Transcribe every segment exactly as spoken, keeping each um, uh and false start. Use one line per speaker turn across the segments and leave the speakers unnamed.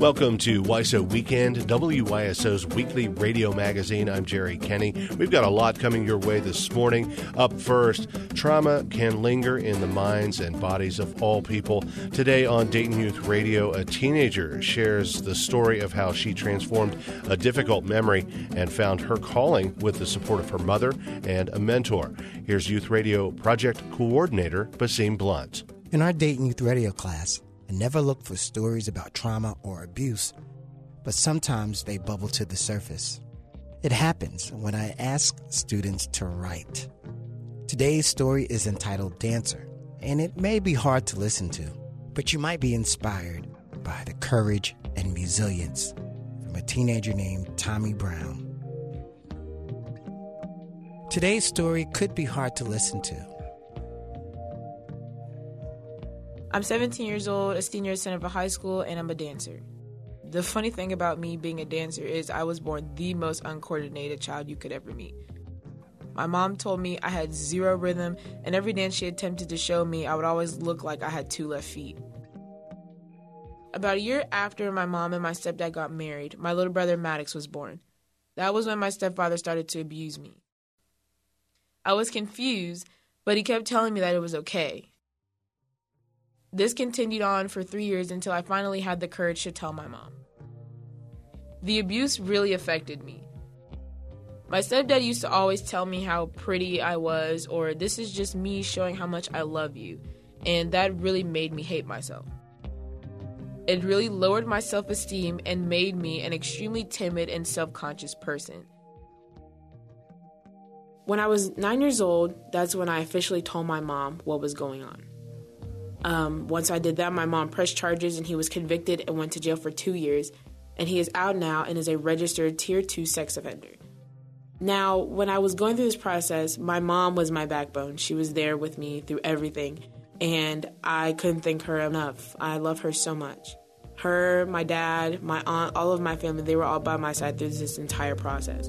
Welcome to W I S O Weekend, W Y S O's weekly radio magazine. I'm Jerry Kenny. We've got a lot coming your way this morning. Up first, trauma can linger in the minds and bodies of all people. Today on Dayton Youth Radio, a teenager shares the story of how she transformed a difficult memory and found her calling with the support of her mother and a mentor. Here's Youth Radio Project Coordinator Basim Blunt.
In our Dayton Youth Radio class, I never look for stories about trauma or abuse, but sometimes they bubble to the surface. It happens when I ask students to write. Today's story is entitled Dancer, and it may be hard to listen to, but you might be inspired by the courage and resilience from a teenager named Tommy Brown. Today's story could be hard to listen to.
I'm seventeen years old, a senior at Centerville High School, and I'm a dancer. The funny thing about me being a dancer is I was born the most uncoordinated child you could ever meet. My mom told me I had zero rhythm, and every dance she attempted to show me, I would always look like I had two left feet. About a year after my mom and my stepdad got married, my little brother Maddox was born. That was when my stepfather started to abuse me. I was confused, but he kept telling me that it was okay. This continued on for three years until I finally had the courage to tell my mom. The abuse really affected me. My stepdad used to always tell me how pretty I was, or this is just me showing how much I love you, and that really made me hate myself. It really lowered my self-esteem and made me an extremely timid and self-conscious person. When I was nine years old, that's when I officially told my mom what was going on. Um, once I did that, my mom pressed charges and he was convicted and went to jail for two years. And he is out now and is a registered Tier two sex offender. Now, when I was going through this process, my mom was my backbone. She was there with me through everything. And I couldn't thank her enough. I love her so much. Her, my dad, my aunt, all of my family, they were all by my side through this entire process.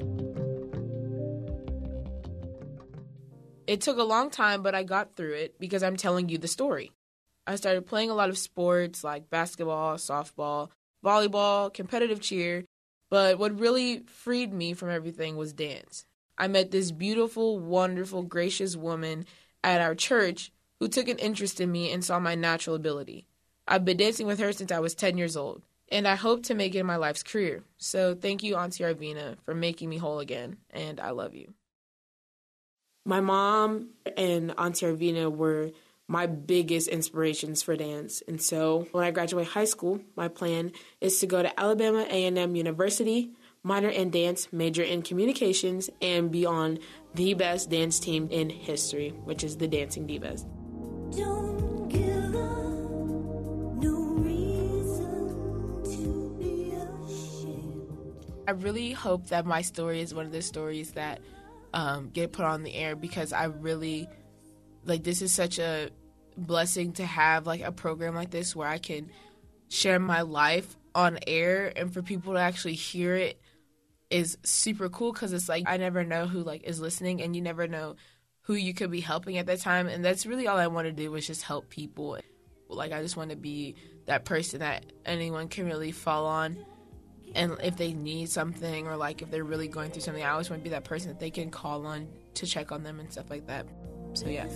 It took a long time, but I got through it because I'm telling you the story. I started playing a lot of sports like basketball, softball, volleyball, competitive cheer, but what really freed me from everything was dance. I met this beautiful, wonderful, gracious woman at our church who took an interest in me and saw my natural ability. I've been dancing with her since I was ten years old, and I hope to make it in my life's career. So thank you, Auntie Arvina, for making me whole again, and I love you. My mom and Auntie Arvina were my biggest inspirations for dance. And so when I graduate high school, my plan is to go to Alabama A and M University, minor in dance, major in communications, and be on the best dance team in history, which is the Dancing Divas. Don't give up, no reason to be ashamed. I really hope that my story is one of the stories that um, get put on the air because I really... Like, this is such a blessing to have, like, a program like this where I can share my life on air, and for people to actually hear it is super cool because it's, like, I never know who, like, is listening, and you never know who you could be helping at that time, and that's really all I want to do is just help people. Like, I just want to be that person that anyone can really fall on, and if they need something or, like, if they're really going through something, I always want to be that person that they can call on to check on them and stuff like that. So, yeah.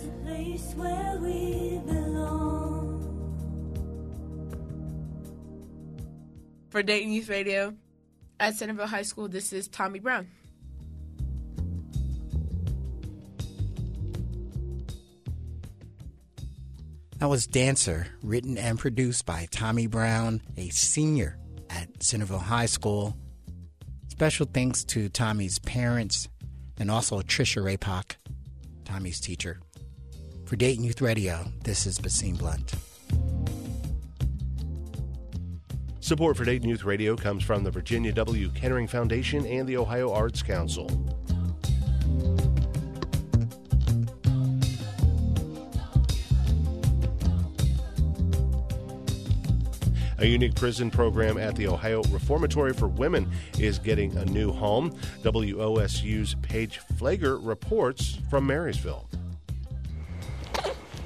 For Dayton Youth Radio, at Centerville High School, this is Tommy Brown.
That was Dancer, written and produced by Tommy Brown, a senior at Centerville High School. Special thanks to Tommy's parents and also Trisha Rapak, Tommy's teacher. For Dayton Youth Radio, this is Basim Blunt.
Support for Dayton Youth Radio comes from the Virginia W. Kettering Foundation and the Ohio Arts Council. A unique prison program at the Ohio Reformatory for Women is getting a new home. W O S U's Paige Flager reports from Marysville.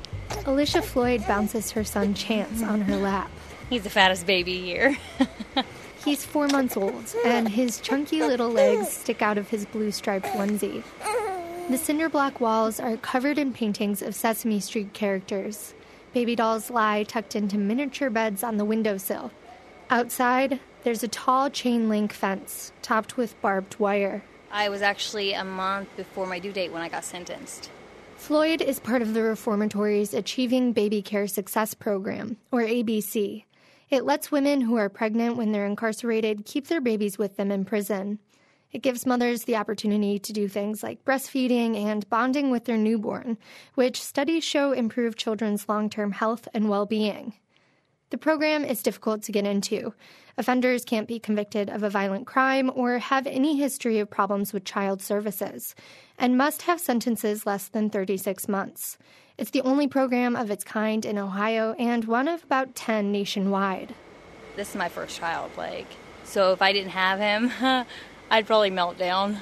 Alicia Floyd bounces her son Chance on her lap.
He's the fattest baby here.
He's four months old, and his chunky little legs stick out of his blue-striped onesie. The cinder-block walls are covered in paintings of Sesame Street characters. Baby dolls lie tucked into miniature beds on the windowsill. Outside, there's a tall chain-link fence, topped with barbed wire.
I was actually a month before my due date when I got sentenced.
Floyd is part of the reformatory's Achieving Baby Care Success Program, or A B C. It lets women who are pregnant when they're incarcerated keep their babies with them in prison. It gives mothers the opportunity to do things like breastfeeding and bonding with their newborn, which studies show improve children's long-term health and well-being. The program is difficult to get into. Offenders can't be convicted of a violent crime or have any history of problems with child services, and must have sentences less than thirty-six months. It's the only program of its kind in Ohio and one of about ten nationwide.
This is my first child, like, so if I didn't have him, I'd probably melt down.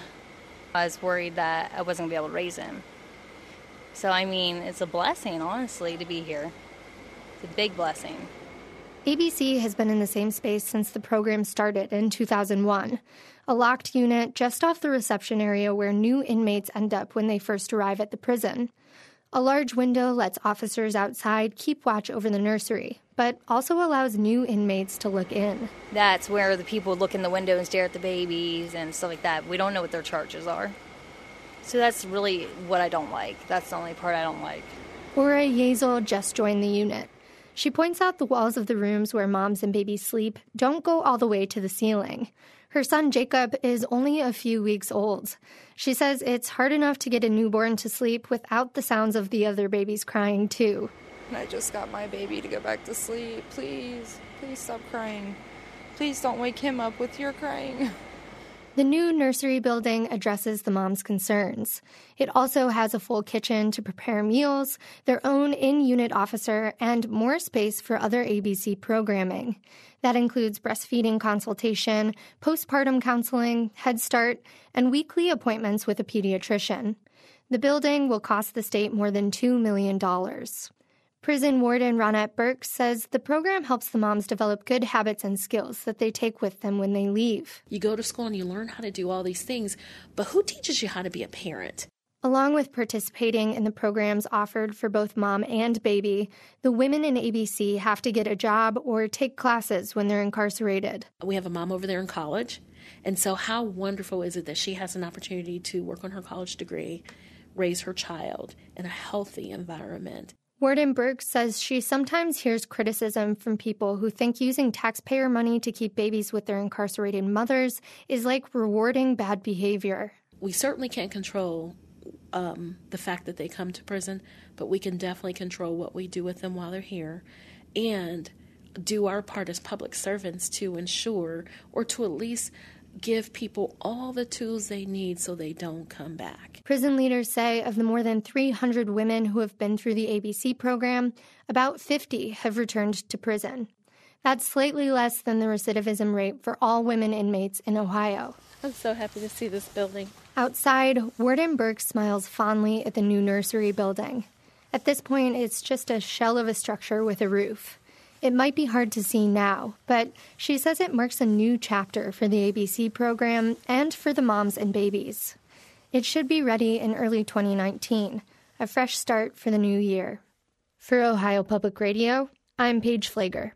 I was worried that I wasn't going to be able to raise him. So, I mean, it's a blessing, honestly, to be here. It's a big blessing.
A B C has been in the same space since the program started in two thousand one, a locked unit just off the reception area where new inmates end up when they first arrive at the prison. A large window lets officers outside keep watch over the nursery, but also allows new inmates to look in.
That's where the people look in the window and stare at the babies and stuff like that. We don't know what their charges are. So that's really what I don't like. That's the only part I don't like.
Ora Yezel just joined the unit. She points out the walls of the rooms where moms and babies sleep don't go all the way to the ceiling. Her son Jacob is only a few weeks old. She says it's hard enough to get a newborn to sleep without the sounds of the other babies crying, too.
I just got my baby to go back to sleep. Please, please stop crying. Please don't wake him up with your crying.
The new nursery building addresses the mom's concerns. It also has a full kitchen to prepare meals, their own in-unit officer, and more space for other A B C programming. That includes breastfeeding consultation, postpartum counseling, Head Start, and weekly appointments with a pediatrician. The building will cost the state more than two million dollars. Prison warden Ronette Burke says the program helps the moms develop good habits and skills that they take with them when they leave.
You go to school and you learn how to do all these things, but who teaches you how to be a parent?
Along with participating in the programs offered for both mom and baby, the women in A B C have to get a job or take classes when they're incarcerated.
We have a mom over there in college, and so how wonderful is it that she has an opportunity to work on her college degree, raise her child in a healthy environment.
Warden Burke says she sometimes hears criticism from people who think using taxpayer money to keep babies with their incarcerated mothers is like rewarding bad behavior.
We certainly can't control um, the fact that they come to prison, but we can definitely control what we do with them while they're here and do our part as public servants to ensure or to at least give people all the tools they need so they don't come back.
Prison leaders say of the more than three hundred women who have been through the A B C program, about fifty have returned to prison. That's slightly less than the recidivism rate for all women inmates in Ohio.
I'm so happy to see this building.
Outside, Warden Burke smiles fondly at the new nursery building. At this point, it's just a shell of a structure with a roof. It might be hard to see now, but she says it marks a new chapter for the A B C program and for the moms and babies. It should be ready in early twenty nineteen, a fresh start for the new year. For Ohio Public Radio, I'm Paige Flager.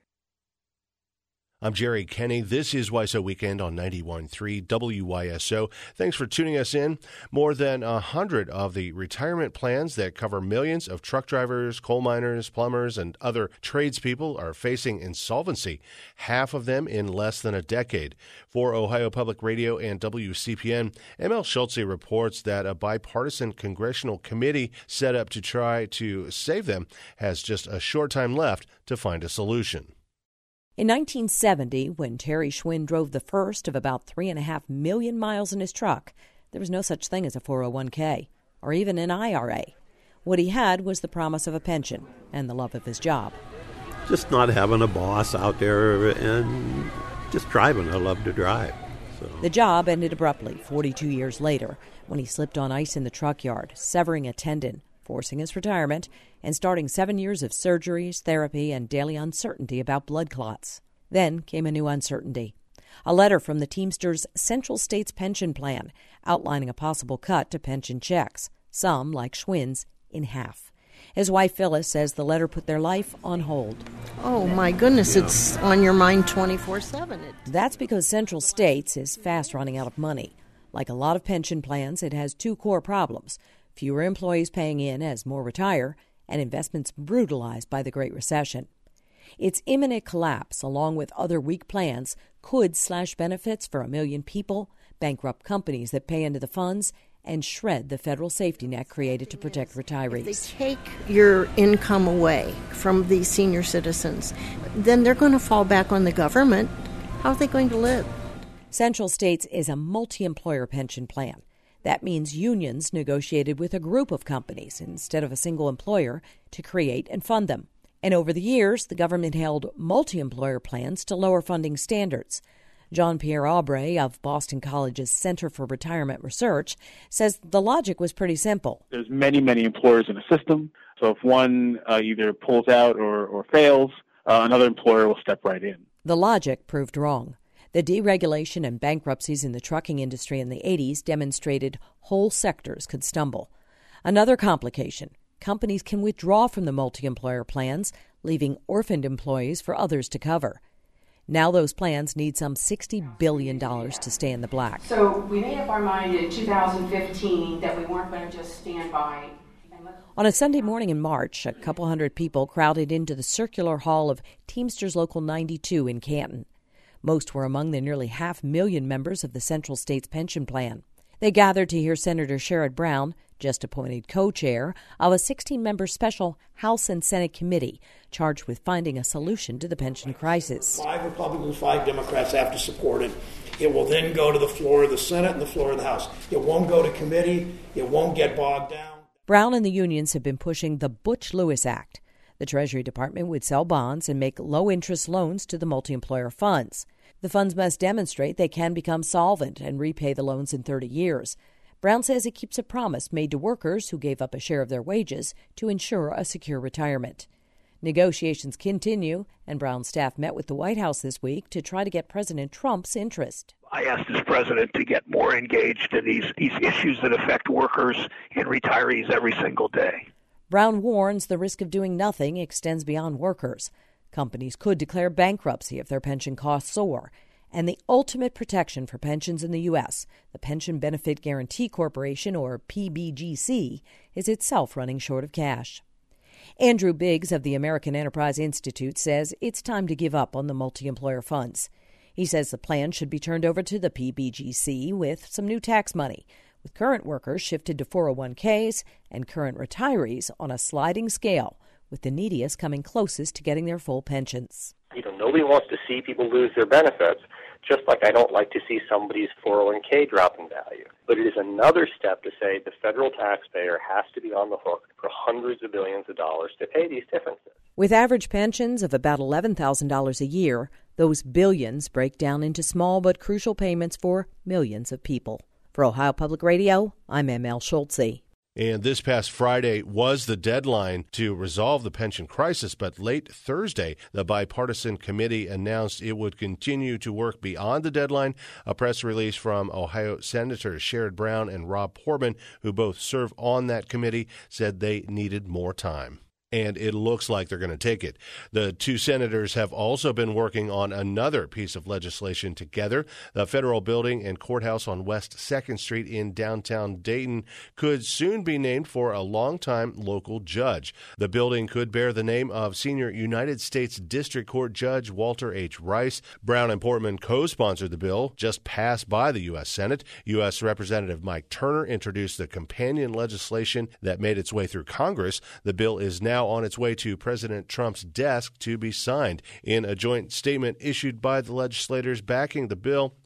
I'm Jerry Kenny. This is Y S O Weekend on ninety-one point three W Y S O. Thanks for tuning us in. More than a hundred of the retirement plans that cover millions of truck drivers, coal miners, plumbers, and other tradespeople are facing insolvency, half of them in less than a decade. For Ohio Public Radio and W C P N, M L Schultze reports that a bipartisan congressional committee set up to try to save them has just a short time left to find a solution.
In nineteen seventy, when Terry Schwinn drove the first of about three and a half million miles in his truck, there was no such thing as a four oh one k or even an I R A. What he had was the promise of a pension and the love of his job.
Just not having a boss out there and just driving. I love to drive. So.
The job ended abruptly forty-two years later when he slipped on ice in the truck yard, severing a tendon, forcing his retirement, and starting seven years of surgeries, therapy, and daily uncertainty about blood clots. Then came a new uncertainty. A letter from the Teamsters Central States Pension Plan outlining a possible cut to pension checks, some, like Schwinn's, in half. His wife Phyllis says the letter put their life on hold.
Oh, my goodness, it's on your mind twenty-four seven.
That's because Central States is fast running out of money. Like a lot of pension plans, it has two core problems: fewer employees paying in as more retire, and investments brutalized by the Great Recession. Its imminent collapse, along with other weak plans, could slash benefits for a million people, bankrupt companies that pay into the funds, and shred the federal safety net created to protect retirees.
If they take your income away from these senior citizens, then they're going to fall back on the government. How are they going to live?
Central States is a multi-employer pension plan. That means unions negotiated with a group of companies instead of a single employer to create and fund them. And over the years, the government held multi-employer plans to lower funding standards. Jean-Pierre Aubrey of Boston College's Center for Retirement Research says the logic was pretty simple.
There's many, many employers in the system, so if one uh, either pulls out or, or fails, uh, another employer will step right in.
The logic proved wrong. The deregulation and bankruptcies in the trucking industry in the eighties demonstrated whole sectors could stumble. Another complication: companies can withdraw from the multi-employer plans, leaving orphaned employees for others to cover. Now those plans need some sixty billion dollars to stay in the black.
So we made up our mind in two thousand fifteen that we weren't going to just stand by.
On a Sunday morning in March, a couple hundred people crowded into the circular hall of Teamsters Local ninety-two in Canton. Most were among the nearly half million members of the Central States Pension Plan. They gathered to hear Senator Sherrod Brown, just appointed co-chair of a sixteen-member special House and Senate committee charged with finding a solution to the pension crisis.
Five Republicans, five Democrats have to support it. It will then go to the floor of the Senate and the floor of the House. It won't go to committee. It won't get bogged down.
Brown and the unions have been pushing the Butch Lewis Act. The Treasury Department would sell bonds and make low-interest loans to the multi-employer funds. The funds must demonstrate they can become solvent and repay the loans in thirty years. Brown says it keeps a promise made to workers who gave up a share of their wages to ensure a secure retirement. Negotiations continue, and Brown's staff met with the White House this week to try to get President Trump's interest.
I asked this president to get more engaged in these, these issues that affect workers and retirees every single day.
Brown warns the risk of doing nothing extends beyond workers. Companies could declare bankruptcy if their pension costs soar. And the ultimate protection for pensions in the U S, the Pension Benefit Guaranty Corporation, or P B G C, is itself running short of cash. Andrew Biggs of the American Enterprise Institute says it's time to give up on the multi-employer funds. He says the plan should be turned over to the P B G C with some new tax money, with current workers shifted to four oh one k's and current retirees on a sliding scale, with the neediest coming closest to getting their full pensions.
You know, nobody wants to see people lose their benefits, just like I don't like to see somebody's four oh one k drop in value. But it is another step to say the federal taxpayer has to be on the hook for hundreds of billions of dollars to pay these differences.
With average pensions of about eleven thousand dollars a year, those billions break down into small but crucial payments for millions of people. For Ohio Public Radio, I'm M L Schultze.
And this past Friday was the deadline to resolve the pension crisis, but late Thursday, the bipartisan committee announced it would continue to work beyond the deadline. A press release from Ohio Senators Sherrod Brown and Rob Portman, who both serve on that committee, said they needed more time. And it looks like they're going to take it. The two senators have also been working on another piece of legislation together. The federal building and courthouse on West second Street in downtown Dayton could soon be named for a longtime local judge. The building could bear the name of senior United States District Court Judge Walter H. Rice. Brown and Portman co-sponsored the bill, just passed by the U S Senate. U S Representative Mike Turner introduced the companion legislation that made its way through Congress. The bill is now on its way to President Trump's desk to be signed. In a joint statement issued by the legislators backing the bill,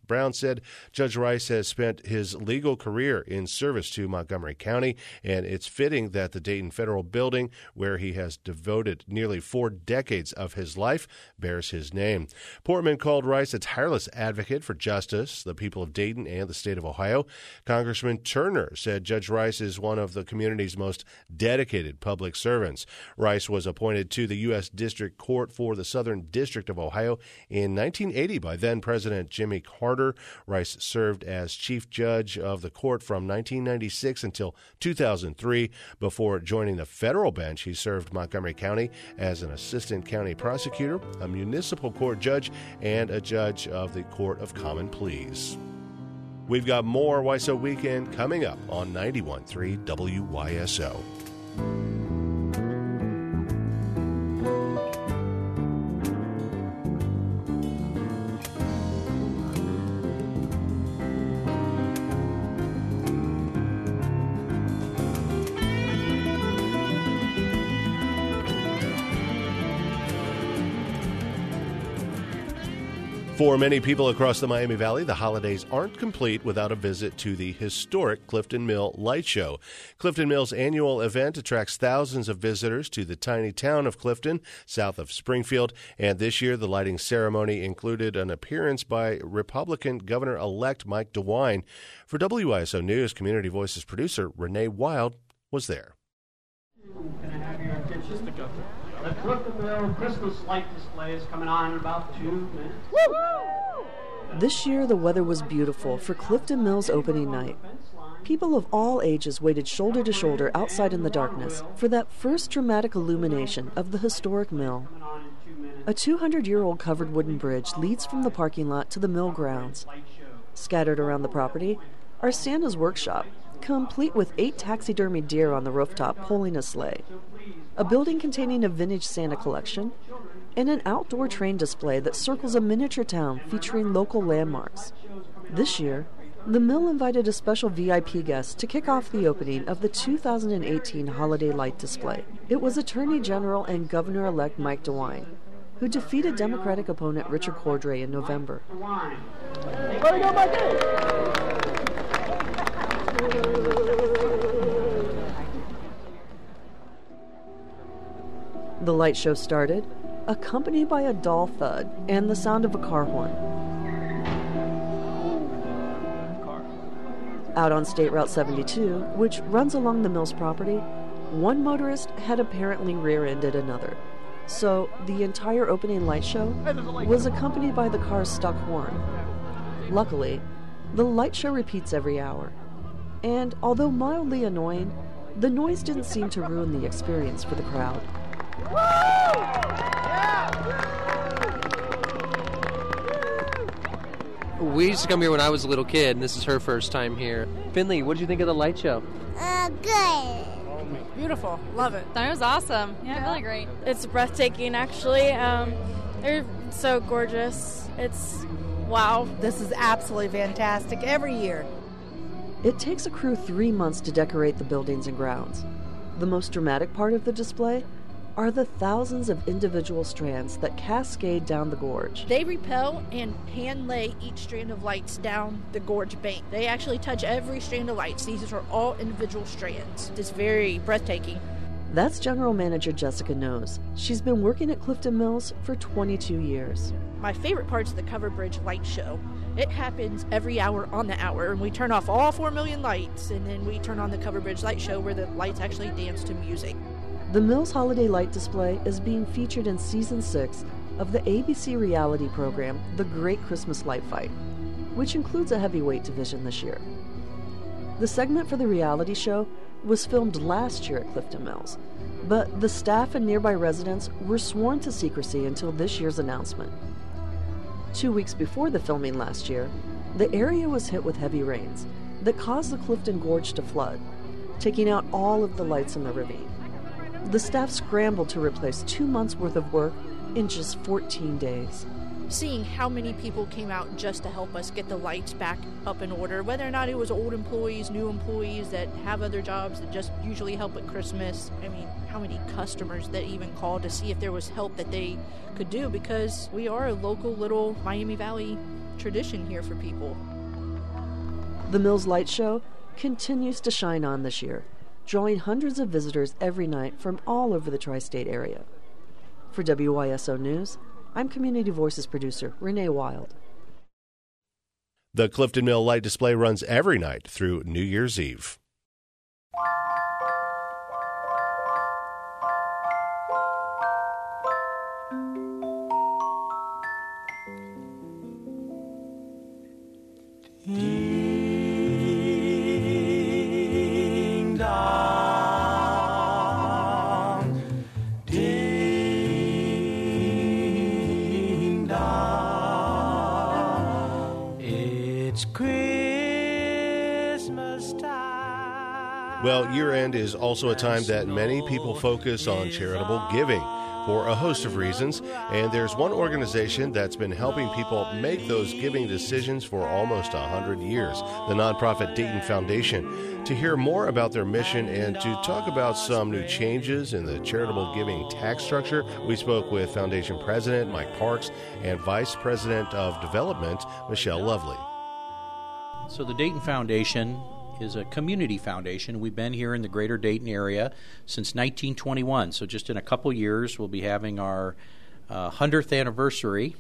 Brown said Judge Rice has spent his legal career in service to Montgomery County, and it's fitting that the Dayton Federal Building, where he has devoted nearly four decades of his life, bears his name. Portman called Rice a tireless advocate for justice, the people of Dayton, and the state of Ohio. Congressman Turner said Judge Rice is one of the community's most dedicated public servants. Rice was appointed to the U S District Court for the Southern District of Ohio in nineteen eighty by then-President Jimmy Carter. Rice served as chief judge of the court from nineteen ninety-six until two thousand three. Before joining the federal bench, he served Montgomery County as an assistant county prosecutor, a municipal court judge, and a judge of the Court of Common Pleas. We've got more Y S O Weekend coming up on ninety-one point three W Y S O. For many people across the Miami Valley, the holidays aren't complete without a visit to the historic Clifton Mill Light Show. Clifton Mill's annual event attracts thousands of visitors to the tiny town of Clifton, south of Springfield, and this year the lighting ceremony included an appearance by Republican Governor-elect Mike DeWine. For W I S O News, Community Voices producer Renee Wild was there.
Can I have your attention? The Clifton Mill Christmas light display is coming on in about two minutes. Woo!
This year, the weather was beautiful for Clifton Mill's opening night. People of all ages waited shoulder to shoulder outside in the darkness for that first dramatic illumination of the historic mill. A two hundred year old covered wooden bridge leads from the parking lot to the mill grounds. Scattered around the property are Santa's workshop, complete with eight taxidermy deer on the rooftop pulling a sleigh, a building containing a vintage Santa collection, and an outdoor train display that circles a miniature town featuring local landmarks. This year, the mill invited a special V I P guest to kick off the opening of the two thousand eighteen holiday light display. It was Attorney General and Governor-elect Mike DeWine, who defeated Democratic opponent Richard Cordray in November. The light show started, accompanied by a dull thud and the sound of a car horn. Out on State Route seventy-two, which runs along the mill's property, one motorist had apparently rear-ended another. So the entire opening light show was accompanied by the car's stuck horn. Luckily, the light show repeats every hour. And although mildly annoying, the noise didn't seem to ruin the experience for the crowd.
We used to come here when I was a little kid, and this is her first time here. Finley, what did you think of the light show?
Uh, good.
Beautiful. Love it.
Thought it was awesome. Yeah, yeah. Really great.
It's breathtaking, actually. Um, they're so gorgeous. It's wow.
This is absolutely fantastic every year.
It takes a crew three months to decorate the buildings and grounds. The most dramatic part of the display are the thousands of individual strands that cascade down the gorge.
They repel and hand lay each strand of lights down the gorge bank. They actually touch every strand of lights. These are all individual strands. It's very breathtaking.
That's General Manager Jessica Knows. She's been working at Clifton Mills for twenty-two years.
My favorite part is the Covered Bridge light show. It happens every hour on the hour, and we turn off all four million lights, and then we turn on the Covered Bridge light show where the lights actually dance to music.
The Mills Holiday Light Display is being featured in Season six of the A B C reality program, The Great Christmas Light Fight, which includes a heavyweight division this year. The segment for the reality show was filmed last year at Clifton Mills, but the staff and nearby residents were sworn to secrecy until this year's announcement. Two weeks before the filming last year, the area was hit with heavy rains that caused the Clifton Gorge to flood, taking out all of the lights in the ravine. The staff scrambled to replace two months' worth of work in just fourteen days.
Seeing how many people came out just to help us get the lights back up in order, whether or not it was old employees, new employees that have other jobs that just usually help at Christmas. I mean, how many customers that even called to see if there was help that they could do, because we are a local little Miami Valley tradition here for people.
The Mills Light Show continues to shine on this year, drawing hundreds of visitors every night from all over the tri-state area. For W Y S O News, I'm Community Voices producer Renee Wild.
The Clifton Mill Light Display runs every night through New Year's Eve.
Ding dong, ding dong, it's Christmas time.
Well, year-end is also a time that many people focus on charitable giving for a host of reasons, and there's one organization that's been helping people make those giving decisions for almost one hundred years, the nonprofit Dayton Foundation. To hear more about their mission and to talk about some new changes in the charitable giving tax structure, we spoke with Foundation President Mike Parks and Vice President of Development Michelle Lovely.
So the Dayton Foundation is a community foundation. We've been here in the greater Dayton area since nineteen twenty-one. So just in a couple years, we'll be having our uh, one hundredth anniversary.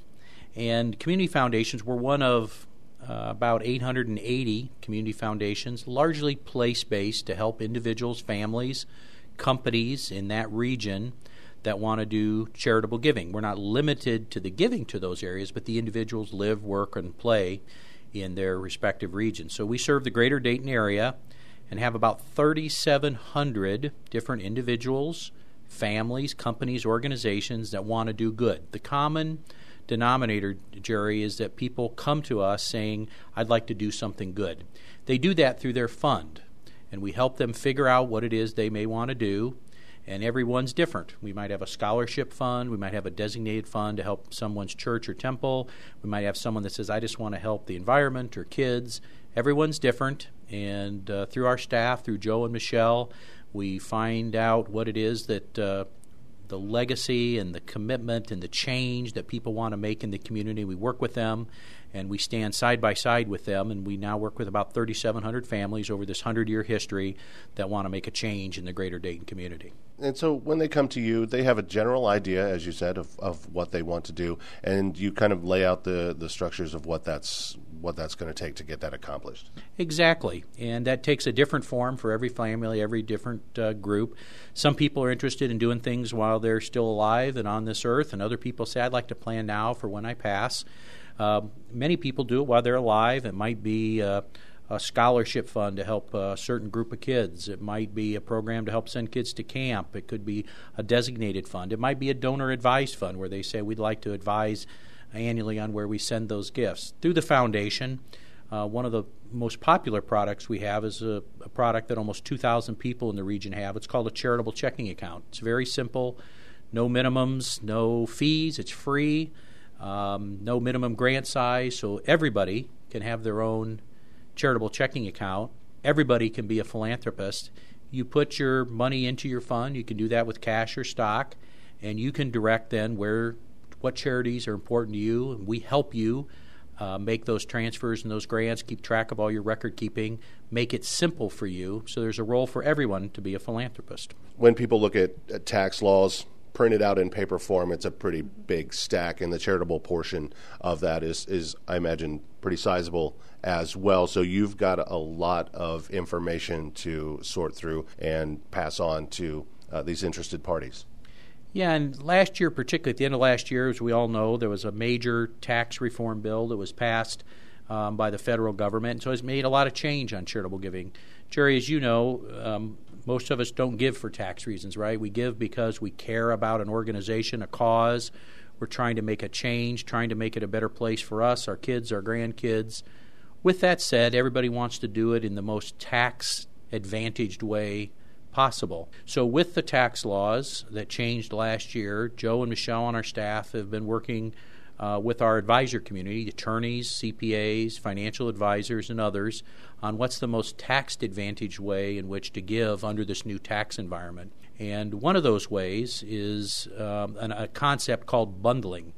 And community foundations, we're one of uh, about eight hundred eighty community foundations, largely place-based to help individuals, families, companies in that region that want to do charitable giving. We're not limited to the giving to those areas, but the individuals live, work, and play in their respective regions. So we serve the greater Dayton area and have about thirty-seven hundred different individuals, families, companies, organizations that want to do good. The common denominator, Jerry, is that people come to us saying, I'd like to do something good. They do that through their fund, and we help them figure out what it is they may want to do. And everyone's different. We might have a scholarship fund. We might have a designated fund to help someone's church or temple. We might have someone that says, I just want to help the environment or kids. Everyone's different. And uh, through our staff, through Joe and Michelle, we find out what it is that uh, the legacy and the commitment and the change that people want to make in the community. We work with them, and we stand side by side with them, and we now work with about thirty-seven hundred families over this hundred-year history that want to make a change in the greater Dayton community.
And so when they come to you, they have a general idea, as you said, of, of what they want to do, and you kind of lay out the, the structures of what that's what that's going to take to get that accomplished.
Exactly, and that takes a different form for every family, every different uh, group. Some people are interested in doing things while they're still alive and on this earth, and other people say, I'd like to plan now for when I pass. Uh, many people do it while they're alive. It might be uh, a scholarship fund to help a certain group of kids. It might be a program to help send kids to camp. It could be a designated fund. It might be a donor-advised fund where they say, we'd like to advise annually on where we send those gifts. Through the foundation, uh, one of the most popular products we have is a, a product that almost two thousand people in the region have. It's called a charitable checking account. It's very simple, no minimums, no fees, it's free, um, no minimum grant size, so everybody can have their own charitable checking account. Everybody can be a philanthropist. You put your money into your fund. You can do that with cash or stock, and you can direct then where what charities are important to you, and we help you uh, make those transfers and those grants, keep track of all your record keeping, make it simple for you, so there's a role for everyone to be a philanthropist.
When people look at, at tax laws printed out in paper form, it's a pretty big stack, and the charitable portion of that is, is I imagine, pretty sizable as well. So you've got a lot of information to sort through and pass on to uh, these interested parties.
Yeah, and last year, particularly at the end of last year, as we all know, there was a major tax reform bill that was passed um, by the federal government, and so it's made a lot of change on charitable giving. Jerry, as you know, um, most of us don't give for tax reasons, right? We give because we care about an organization, a cause. We're trying to make a change, trying to make it a better place for us, our kids, our grandkids. With that said, everybody wants to do it in the most tax-advantaged way possible. So with the tax laws that changed last year, Joe and Michelle on our staff have been working uh, with our advisor community, attorneys, C P As, financial advisors, and others, on what's the most tax-advantaged way in which to give under this new tax environment. And one of those ways is um, an, a concept called bundling.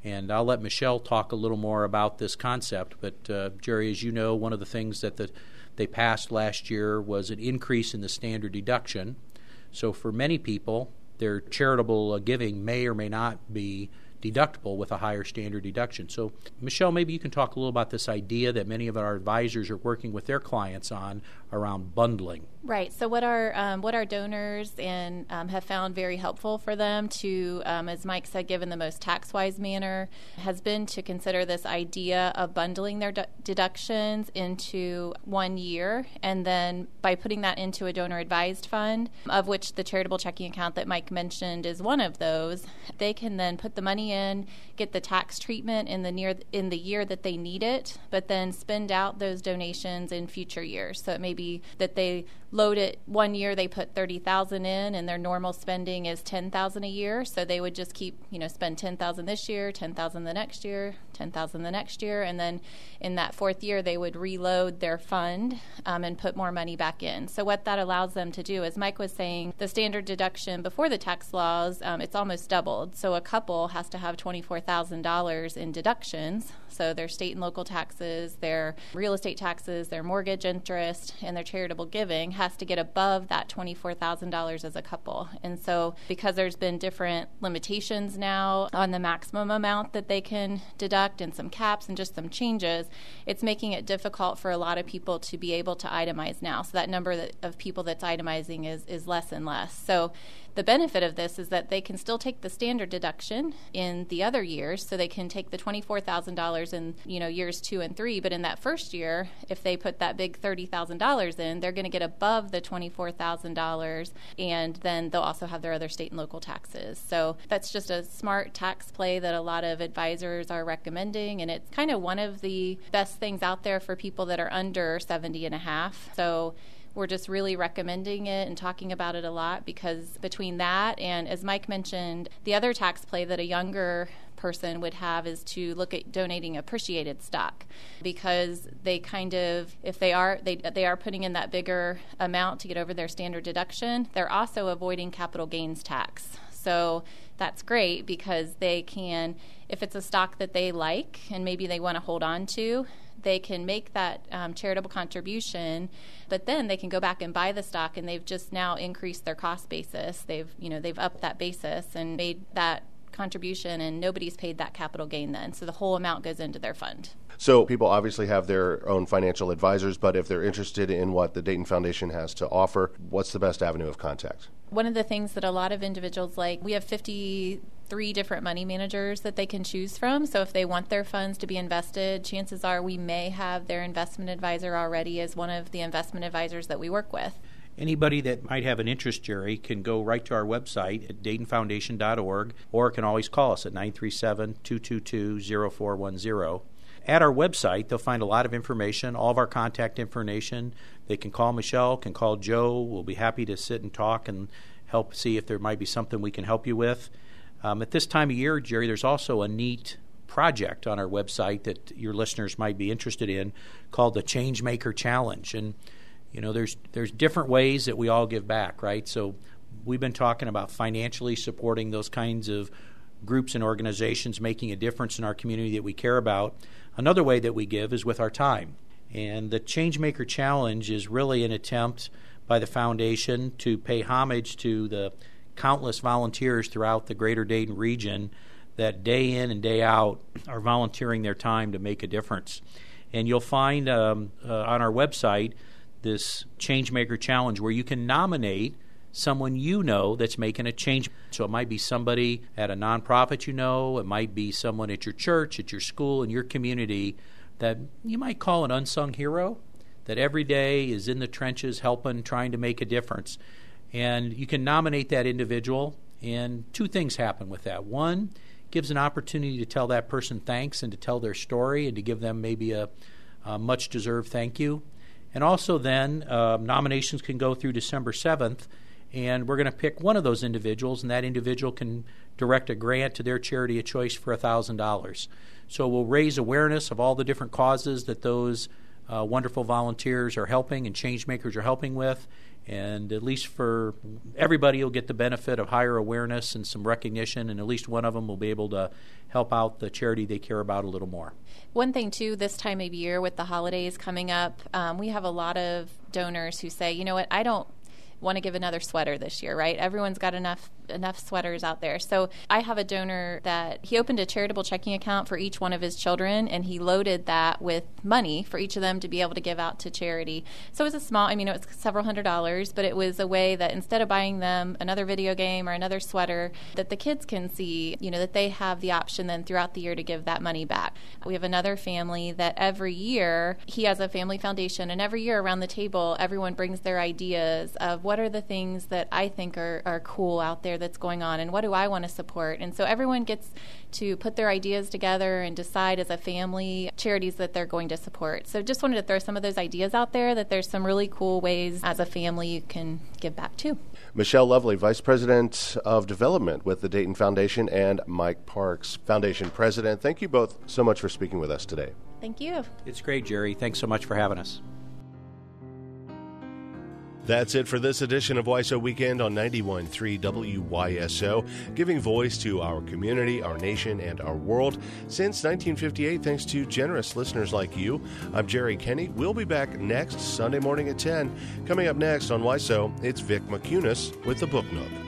And I'll let Michelle talk a little more about this concept. But, uh, Jerry, as you know, one of the things that the, they passed last year was an increase in the standard deduction. So for many people, their charitable uh, giving may or may not be deductible with a higher standard deduction. So, Michelle, maybe you can talk a little about this idea that many of our advisors are working with their clients on around bundling.
Right. So what our um, what our donors and um, have found very helpful for them to, um, as Mike said, given the most tax-wise manner, has been to consider this idea of bundling their de- deductions into one year, and then by putting that into a donor-advised fund, of which the charitable checking account that Mike mentioned is one of those, they can then put the money in, get the tax treatment in the near in the year that they need it, but then spend out those donations in future years. So it may be that they load it one year, they put thirty thousand dollars in, and their normal spending is ten thousand dollars a year. So they would just keep, you know, spend ten thousand dollars this year, ten thousand dollars the next year, ten thousand dollars the next year, and then in that fourth year they would reload their fund um, and put more money back in. So what that allows them to do, as Mike was saying, the standard deduction before the tax laws, um, it's almost doubled. So a couple has to have twenty-four thousand dollars in deductions. So their state and local taxes, their real estate taxes, their mortgage interest, and their charitable giving has to get above that twenty-four thousand dollars as a couple. And so because there's been different limitations now on the maximum amount that they can deduct and some caps and just some changes, it's making it difficult for a lot of people to be able to itemize now. So that number that, of people that's itemizing is, is less and less. So the benefit of this is that they can still take the standard deduction in the other years, so they can take the twenty-four thousand dollars in, you know, years two and three, but in that first year, if they put that big thirty thousand dollars in, they're going to get above the twenty-four thousand dollars, and then they'll also have their other state and local taxes. So that's just a smart tax play that a lot of advisors are recommending, and it's kind of one of the best things out there for people that are under seventy and a half. So we're just really recommending it and talking about it a lot, because between that and, as Mike mentioned, the other tax play that a younger person would have is to look at donating appreciated stock, because they kind of, if they are they they are putting in that bigger amount to get over their standard deduction, they're also avoiding capital gains tax. So that's great, because they can, if it's a stock that they like and maybe they want to hold on to, they can make that um, charitable contribution, but then they can go back and buy the stock, and they've just now increased their cost basis. They've, you know, they've upped that basis and made that contribution, and nobody's paid that capital gain then. So the whole amount goes into their fund.
So people obviously have their own financial advisors, but if they're interested in what the Dayton Foundation has to offer, what's the best avenue of contact?
One of the things that a lot of individuals like, we have fifty-three different money managers that they can choose from. So if they want their funds to be invested, chances are we may have their investment advisor already as one of the investment advisors that we work with.
Anybody that might have an interest, Jerry, can go right to our website at dayton foundation dot org, or can always call us at nine three seven, two two two, zero four one zero. At our website, they'll find a lot of information, all of our contact information. They can call Michelle, can call Joe. We'll be happy to sit and talk and help see if there might be something we can help you with. Um, at this time of year, Jerry, there's also a neat project on our website that your listeners might be interested in called the Changemaker Challenge. And, you know, there's there's different ways that we all give back, right? So we've been talking about financially supporting those kinds of groups and organizations making a difference in our community that we care about. Another way that we give is with our time. And the Changemaker Challenge is really an attempt by the foundation to pay homage to the countless volunteers throughout the greater Dayton region that day in and day out are volunteering their time to make a difference. And you'll find um, uh, on our website this Changemaker Challenge where you can nominate someone you know that's making a change. So it might be somebody at a nonprofit you know, it might be someone at your church, at your school, in your community that you might call an unsung hero, that every day is in the trenches helping, trying to make a difference. And you can nominate that individual, and two things happen with that. One, gives an opportunity to tell that person thanks and to tell their story and to give them maybe a, a much-deserved thank you. And also then, uh, nominations can go through December seventh, and we're going to pick one of those individuals, and that individual can direct a grant to their charity of choice for one thousand dollars. So we'll raise awareness of all the different causes that those uh, wonderful volunteers are helping and change makers are helping with. And at least for everybody, will get the benefit of higher awareness and some recognition, and at least one of them will be able to help out the charity they care about a little more.
One thing, too, this time of year with the holidays coming up, um, we have a lot of donors who say, you know what, I don't want to give another sweater this year, right? Everyone's got enough enough sweaters out there. So I have a donor that he opened a charitable checking account for each one of his children, and he loaded that with money for each of them to be able to give out to charity. So it was a small, I mean, it was several hundred dollars, but it was a way that instead of buying them another video game or another sweater, that the kids can see, you know, that they have the option then throughout the year to give that money back. We have another family that every year, he has a family foundation, and every year around the table, everyone brings their ideas of what are the things that I think are, are cool out there that's going on, and what do I want to support. And so everyone gets to put their ideas together and decide as a family charities that they're going to support. So just wanted to throw some of those ideas out there, that there's some really cool ways as a family you can give back too.
Michelle Lovely, Vice President of Development with the Dayton Foundation, and Mike Parks, Foundation President. Thank you both so much for speaking with us today.
Thank you.
It's great, Jerry. Thanks so much for having us.
That's it for this edition of Y S O Weekend on ninety-one point three W Y S O, giving voice to our community, our nation, and our world since nineteen fifty-eight, thanks to generous listeners like you. I'm Jerry Kenny. We'll be back next Sunday morning at ten. Coming up next on Y S O, it's Vic McCunis with the Book Nook.